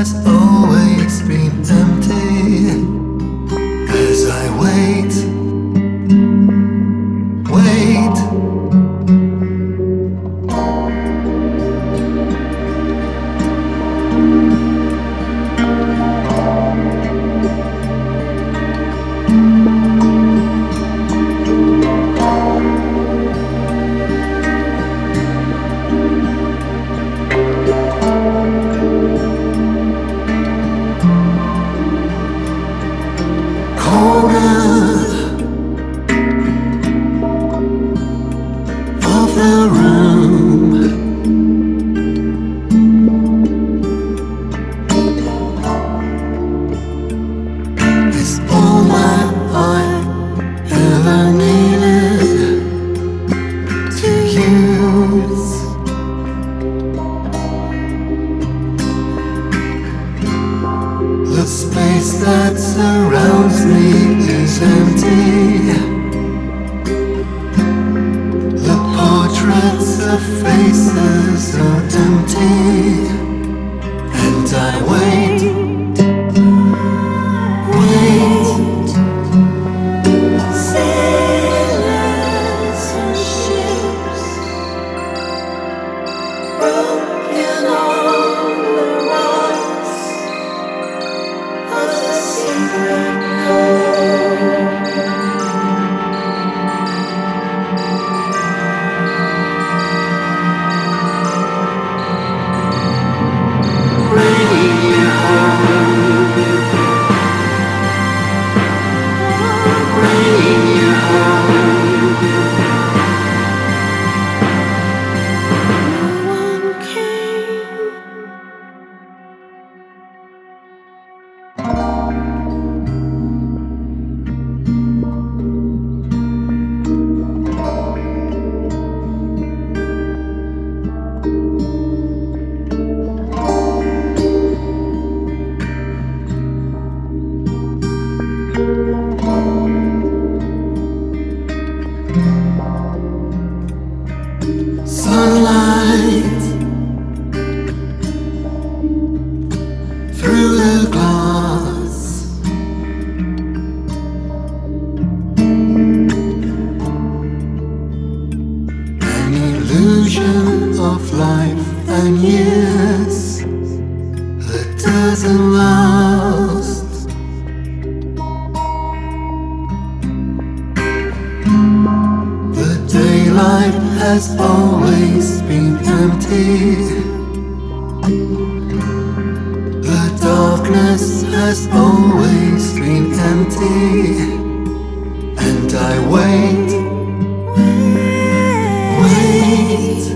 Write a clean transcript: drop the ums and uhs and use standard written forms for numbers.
has always been empty as I wait. The room is all that I ever needed to use. The space that surrounds me is empty. Portraits of faces are empty, and I wait. Sailors and ships broken on the rocks of the secret cove. Sunlight through the glass, an illusion of life and years that doesn't last. The daylight has always been empty. The darkness has always been empty, and I wait.